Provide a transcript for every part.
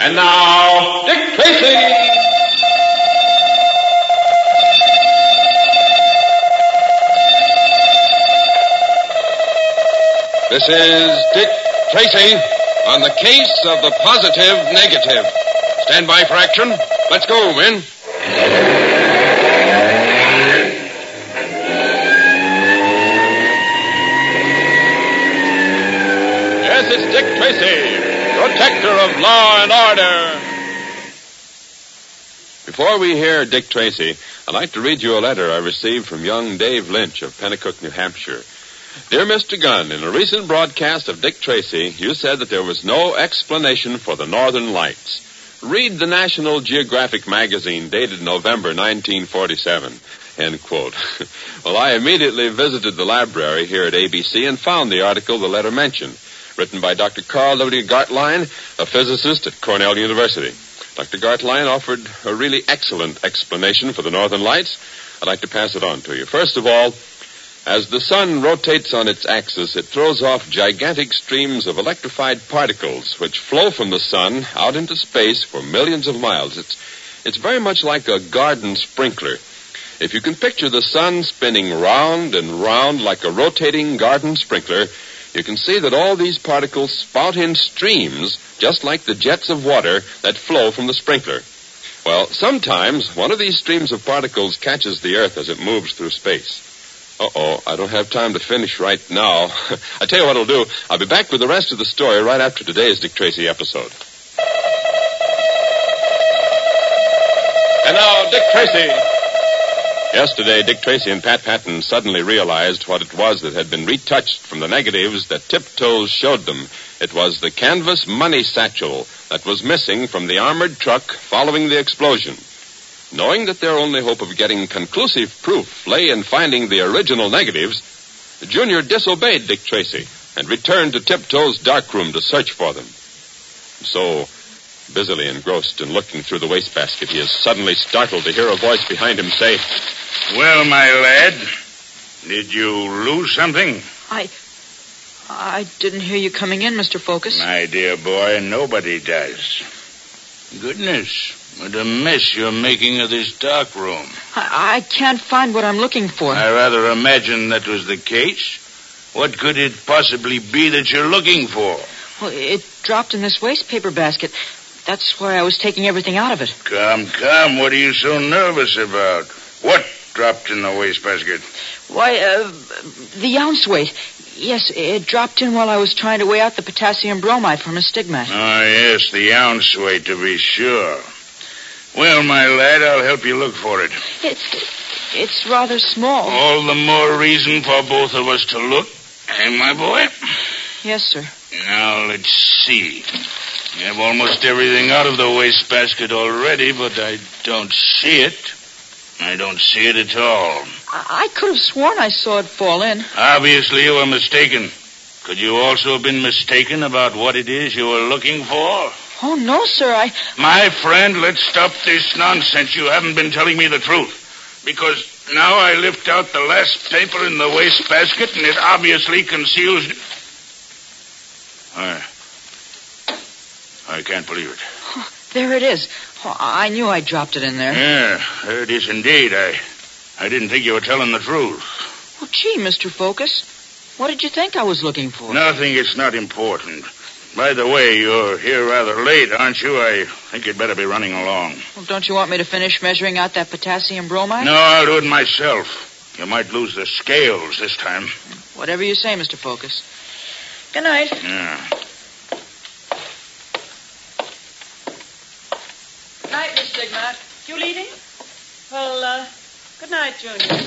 And now, Dick Tracy! This is Dick Tracy on the case of the positive negative. Stand by for action. Let's go, men. Yes, it's Dick Tracy, protector of law and order. Before we hear Dick Tracy, I'd like to read you a letter I received from young Dave Lynch of Pennacook, New Hampshire. Dear Mr. Gunn, in a recent broadcast of Dick Tracy, you said that there was no explanation for the Northern Lights. Read the National Geographic magazine dated November 1947. End quote. Well, I immediately visited the library here at ABC and found the article the letter mentioned, written by Dr. Carl W. Gartline, a physicist at Cornell University. Dr. Gartline offered a really excellent explanation for the Northern Lights. I'd like to pass it on to you. First of all, as the sun rotates on its axis, it throws off gigantic streams of electrified particles which flow from the sun out into space for millions of miles. It's very much like a garden sprinkler. If you can picture the sun spinning round and round like a rotating garden sprinkler, you can see that all these particles spout in streams just like the jets of water that flow from the sprinkler. Well, sometimes one of these streams of particles catches the Earth as it moves through space. I don't have time to finish right now. I tell you what I'll do. I'll be back with the rest of the story right after today's Dick Tracy episode. And now, Dick Tracy. Yesterday, Dick Tracy and Pat Patton suddenly realized what it was that had been retouched from the negatives that Tiptoes showed them. It was the canvas money satchel that was missing from the armored truck following the explosion. Knowing that their only hope of getting conclusive proof lay in finding the original negatives, Junior disobeyed Dick Tracy and returned to Tiptoe's darkroom to search for them. So, busily engrossed in looking through the wastebasket, he is suddenly startled to hear a voice behind him say, "Well, my lad, did you lose something?" I didn't hear you coming in, Mr. Focus. My dear boy, nobody does. Goodness, what a mess you're making of this dark room. I can't find what I'm looking for. I rather imagine that was the case. What could it possibly be that you're looking for? Well, it dropped in this waste paper basket. That's why I was taking everything out of it. Come, what are you so nervous about? What dropped in the wastebasket? Why, the ounce weight. Yes, it dropped in while I was trying to weigh out the potassium bromide from a stigmat. Oh, yes, the ounce weight, to be sure. Well, my lad, I'll help you look for it. It's rather small. All the more reason for both of us to look. Eh, my boy? Yes, sir. Now, let's see. You have almost everything out of the wastebasket already, but I don't see it. I don't see it at all. I could have sworn I saw it fall in. Obviously, you were mistaken. Could you also have been mistaken about what it is you were looking for? Oh, no, sir, My friend, let's stop this nonsense. You haven't been telling me the truth. Because now I lift out the last paper in the wastebasket, and it obviously conceals... I can't believe it. Oh, there it is. Oh, I knew I dropped it in there. Yeah, there it is indeed. I didn't think you were telling the truth. Well, gee, Mr. Focus, what did you think I was looking for? Nothing. It's not important. By the way, you're here rather late, aren't you? I think you'd better be running along. Well, don't you want me to finish measuring out that potassium bromide? No, I'll do it myself. You might lose the scales this time. Whatever you say, Mr. Focus. Good night. Yeah. Good night, Miss Stigmat. You leaving? Well, good night, Junior.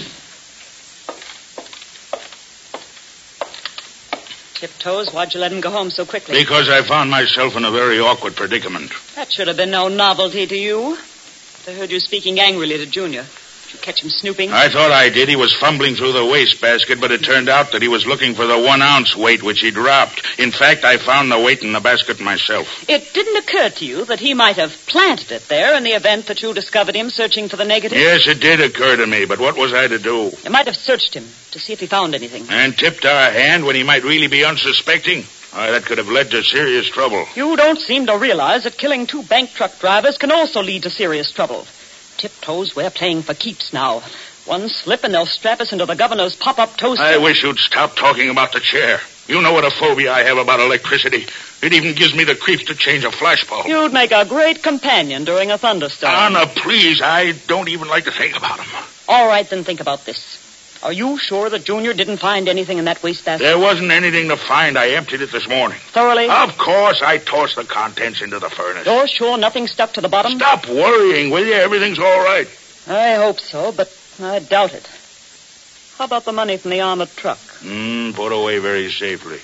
Tiptoes, why'd you let him go home so quickly? Because I found myself in a very awkward predicament. That should have been no novelty to you. I heard you speaking angrily to Junior. Did you catch him snooping? I thought I did. He was fumbling through the wastebasket, but it turned out that he was looking for the 1 ounce weight which he dropped. In fact, I found the weight in the basket myself. It didn't occur to you that he might have planted it there in the event that you discovered him searching for the negative? Yes, it did occur to me, but what was I to do? You might have searched him to see if he found anything. And tipped our hand when he might really be unsuspecting? That could have led to serious trouble. You don't seem to realize that killing 2 bank truck drivers can also lead to serious trouble. Tiptoes, we're playing for keeps now. One slip and they'll strap us into the governor's pop-up toaster. I wish you'd stop talking about the chair. You know what a phobia I have about electricity. It even gives me the creeps to change a flashbulb. You'd make a great companion during a thunderstorm. Anna, please. I don't even like to think about them. All right, then think about this. Are you sure that Junior didn't find anything in that wastebasket? There wasn't anything to find. I emptied it this morning. Thoroughly? Of course. I tossed the contents into the furnace. You're sure nothing stuck to the bottom? Stop worrying, will you? Everything's all right. I hope so, but I doubt it. How about the money from the armored truck? Put away very safely.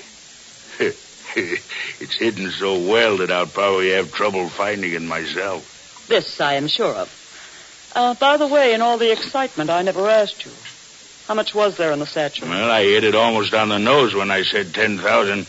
It's hidden so well that I'll probably have trouble finding it myself. This I am sure of. By the way, in all the excitement, I never asked you. How much was there in the satchel? Well, I hit it almost on the nose when I said 10,000.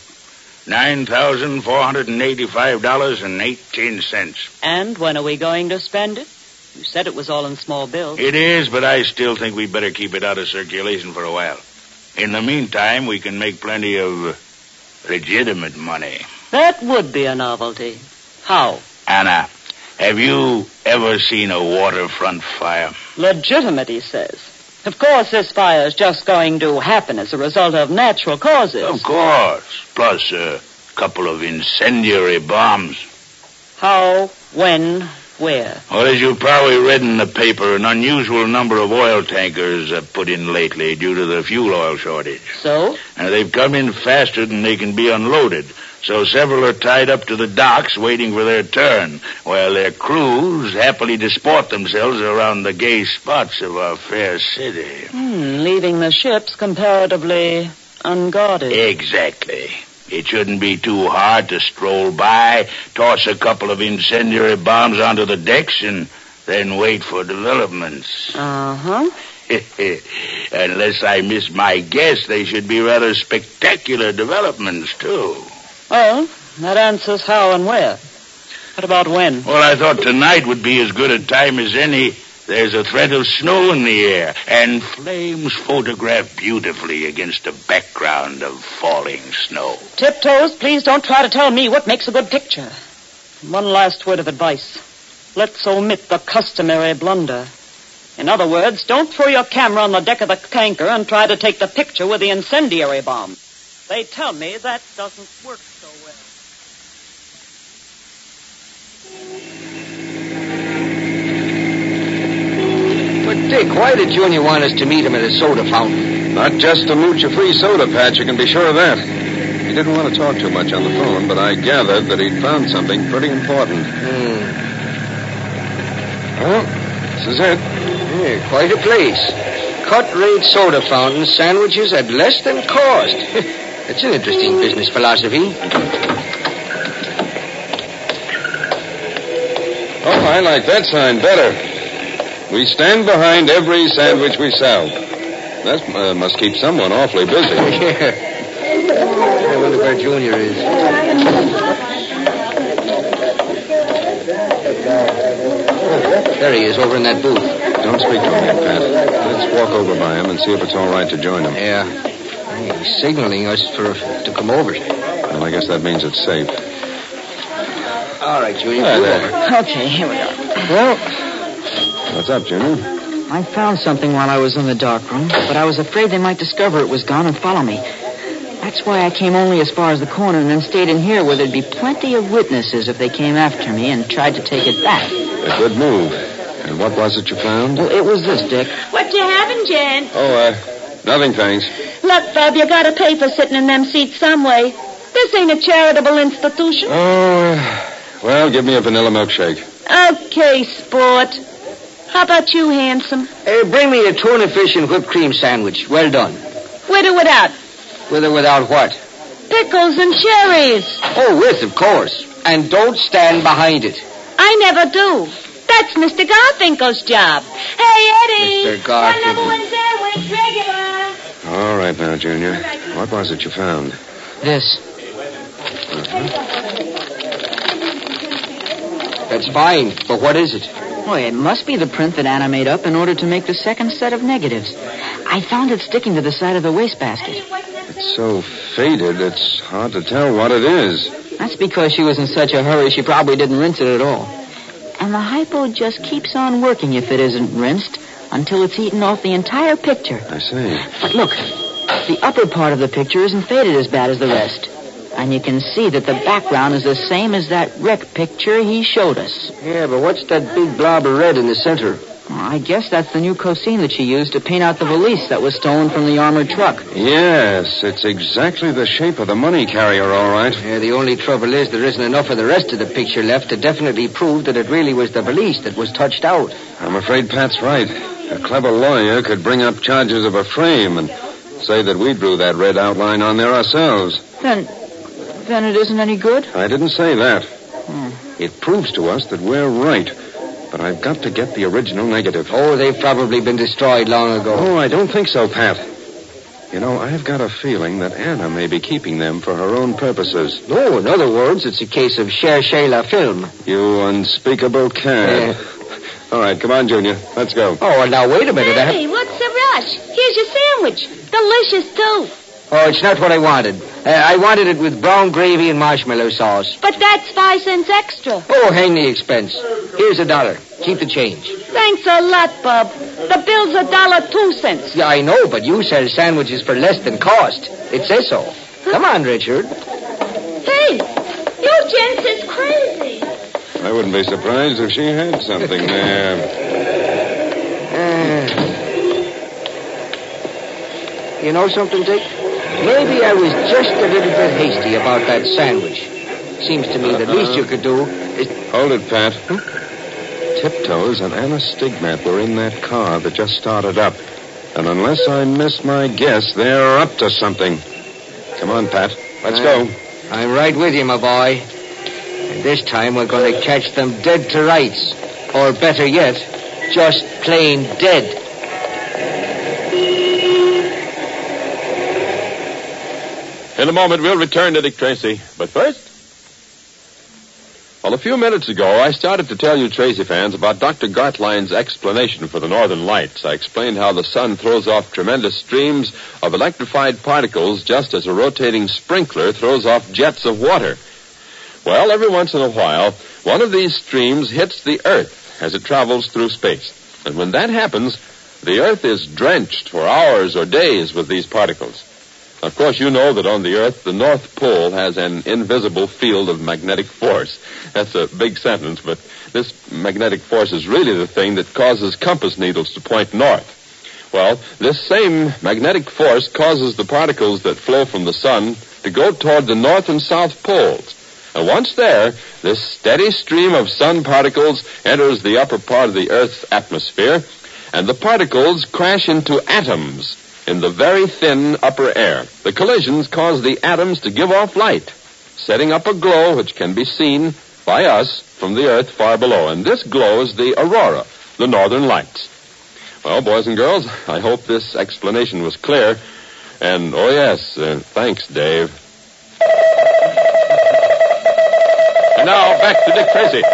$9,485.18. And when are we going to spend it? You said it was all in small bills. It is, but I still think we better keep it out of circulation for a while. In the meantime, we can make plenty of legitimate money. That would be a novelty. How? Anna, have you ever seen a waterfront fire? Legitimate, he says. Of course, this fire is just going to happen as a result of natural causes. Of course. Plus a couple of incendiary bombs. How? When? Where? Well, as you've probably read in the paper, an unusual number of oil tankers have put in lately due to the fuel oil shortage. So? And they've come in faster than they can be unloaded. So several are tied up to the docks waiting for their turn, while their crews happily disport themselves around the gay spots of our fair city. Leaving the ships comparatively unguarded. Exactly. It shouldn't be too hard to stroll by, toss a couple of incendiary bombs onto the decks, and then wait for developments. Uh-huh. Unless I miss my guess, they should be rather spectacular developments, too. Well, that answers how and where. What about when? Well, I thought tonight would be as good a time as any. There's a threat of snow in the air, and flames photograph beautifully against a background of falling snow. Tiptoes, please don't try to tell me what makes a good picture. One last word of advice. Let's omit the customary blunder. In other words, don't throw your camera on the deck of the tanker and try to take the picture with the incendiary bomb. They tell me that doesn't work so well. But, Dick, why did Junior want us to meet him at a soda fountain? Not just to mooch a free soda patch, you can be sure of that. He didn't want to talk too much on the phone, but I gathered that he'd found something pretty important. Well, this is it. Yeah, quite a place. Cut-rate soda fountain, sandwiches at less than cost. It's an interesting business philosophy. Oh, I like that sign better. We stand behind every sandwich we sell. That must keep someone awfully busy. Yeah. I wonder where Junior is. There he is, over in that booth. Don't speak to him yet, Pat. Let's walk over by him and see if it's all right to join him. Yeah. He's signaling us to come over. Well, I guess that means it's safe. All right, Junior. Hi move there. over. Okay, here we go. Well, What's up, Junior? I found something while I was in the dark room, but I was afraid they might discover it was gone and follow me. That's why I came only as far as the corner and then stayed in here where there'd be plenty of witnesses if they came after me and tried to take it back. A good move. And what was it you found? Well, it was this, Dick. What you having, Jen? Oh, nothing, thanks. Look, Bub, you gotta pay for sitting in them seats some way. This ain't a charitable institution. Oh, well, give me a vanilla milkshake. Okay, sport. How about you, handsome? bring me a tuna fish and whipped cream sandwich. Well done. With or without? With or without what? Pickles and cherries. Oh, with, of course. And don't stand behind it. I never do. That's Mr. Garfinkel's job. Hey, Eddie. Mr. Garfinkel. One number one sandwich, regular. All right now, Junior. What was it you found? This. That's fine, but what is it? Boy, it must be the print that Anna made up in order to make the second set of negatives. I found it sticking to the side of the wastebasket. It's so faded, it's hard to tell what it is. That's because she was in such a hurry she probably didn't rinse it at all. And the hypo just keeps on working if it isn't rinsed until it's eaten off the entire picture. I see. But look, the upper part of the picture isn't faded as bad as the rest. And you can see that the background is the same as that wreck picture he showed us. Yeah, but what's that big blob of red in the center? Well, I guess that's the new cosine that she used to paint out the valise that was stolen from the armored truck. Yes, it's exactly the shape of the money carrier, all right. Yeah, the only trouble is there isn't enough of the rest of the picture left to definitely prove that it really was the valise that was touched out. I'm afraid Pat's right. A clever lawyer could bring up charges of a frame and say that we drew that red outline on there ourselves. Then it isn't any good? I didn't say that. It proves to us that we're right. But I've got to get the original negative. Oh, they've probably been destroyed long ago. Oh, I don't think so, Pat. You know, I've got a feeling that Anna may be keeping them for her own purposes. No, in other words, it's a case of cherchez la film. You unspeakable cad. All right, come on, Junior. Let's go. Oh, well, now, wait a minute. Hey, what's the rush? Here's your sandwich. Delicious, too. Oh, it's not what I wanted. I wanted it with brown gravy and marshmallow sauce. But that's 5 cents extra. Oh, hang the expense. Here's $1. Keep the change. Thanks a lot, Bub. The bill's $1.02. Yeah, I know, but you sell sandwiches for less than cost. It says so. Come on, Richard. Hey, you gents is crazy. I wouldn't be surprised if she had something there. You know something, Dick? Maybe I was just a little bit hasty about that sandwich. Seems to me the least you could do is... Hold it, Pat. Tiptoes and Anna Stigmat were in that car that just started up. And unless I miss my guess, they're up to something. Come on, Pat. Let's go. I'm right with you, my boy. And this time we're going to catch them dead to rights. Or better yet, just plain dead. In a moment, we'll return to Dick Tracy. But first... Well, a few minutes ago, I started to tell you Tracy fans about Dr. Gartline's explanation for the northern lights. I explained how the sun throws off tremendous streams of electrified particles just as a rotating sprinkler throws off jets of water. Well, every once in a while, one of these streams hits the Earth as it travels through space. And when that happens, the Earth is drenched for hours or days with these particles. Of course, you know that on the Earth, the North Pole has an invisible field of magnetic force. That's a big sentence, but this magnetic force is really the thing that causes compass needles to point north. Well, this same magnetic force causes the particles that flow from the sun to go toward the North and South poles. And once there, this steady stream of sun particles enters the upper part of the Earth's atmosphere, and the particles crash into atoms in the very thin upper air. The collisions cause the atoms to give off light, setting up a glow which can be seen by us from the Earth far below. And this glow is the aurora, the northern lights. Well, boys and girls, I hope this explanation was clear. And, oh yes, thanks, Dave. And now, back to Dick Tracy.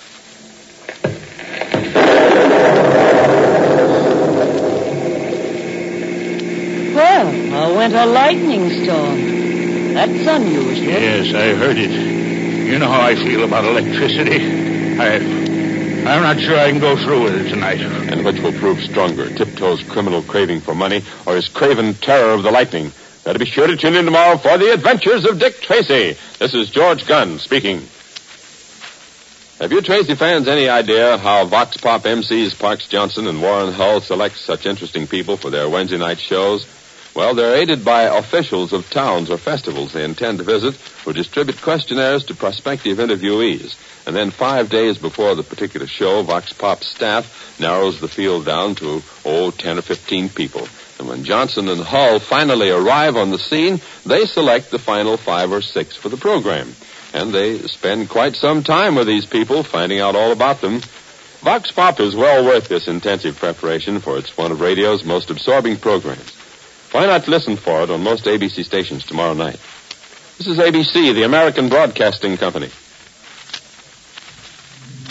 Well, a winter lightning storm. That's unusual. Yes, I heard it. You know how I feel about electricity. I'm not sure I can go through with it tonight. And which will prove stronger, Tiptoe's criminal craving for money or his craven terror of the lightning? Better be sure to tune in tomorrow for the adventures of Dick Tracy. This is George Gunn speaking. Have you Tracy fans any idea how Vox Pop MCs Parks Johnson and Warren Hull select such interesting people for their Wednesday night shows? Well, they're aided by officials of towns or festivals they intend to visit who distribute questionnaires to prospective interviewees. And then 5 days before the particular show, Vox Pop's staff narrows the field down to, 10 or 15 people. And when Johnson and Hull finally arrive on the scene, they select the final 5 or 6 for the program. And they spend quite some time with these people, finding out all about them. Vox Pop is well worth this intensive preparation, for it's one of radio's most absorbing programs. Why not listen for it on most ABC stations tomorrow night? This is ABC, the American Broadcasting Company.